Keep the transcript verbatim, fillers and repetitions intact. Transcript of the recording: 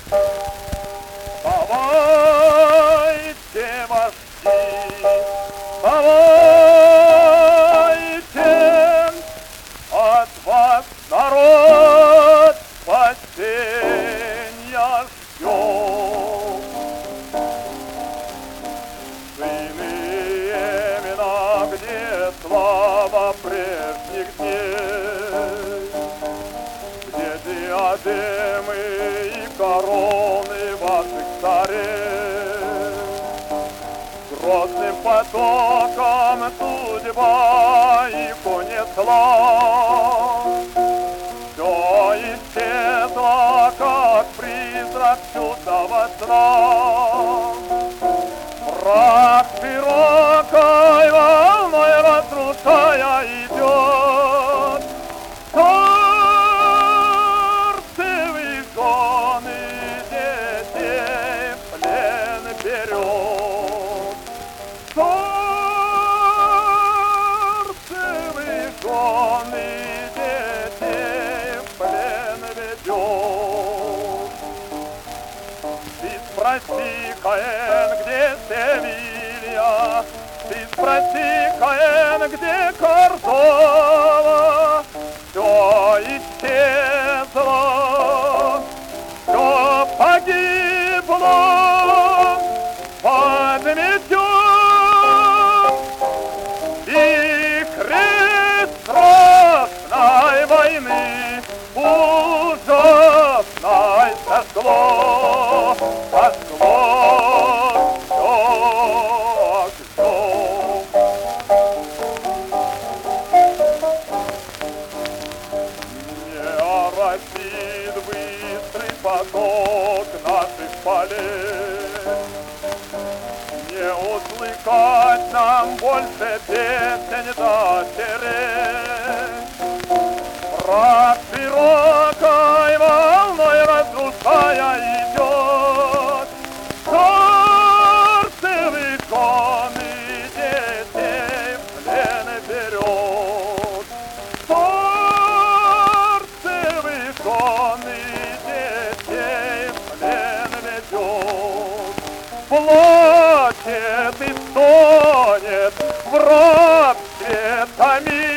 Давайте, вожди, давайте, от вас народ спасенья ждет. Иные имена, где слава прежних дней, где диадемы и короны ваших царей, грозным потоком судьба их унесла. Все исчезло, как призрак чудного сна. Враг широкой волной разрушая идет, царствый жены детей в плен берет. Царствый жены детей в плен ведет. Ты спроси, Каин, где Севилья? Ты спроси, Каин, где Кордова? Все исчезло, все погибло, подметем и крест страшной войны ужасной сошло. Оросит быстрый поток наших полей, не услыхать нам больше песен дочерей. Враг широкой волной разрушая идет, царствый жены детей в плен берет. Жены детей в плен ведет. Плачет и стонет в рабстве томит.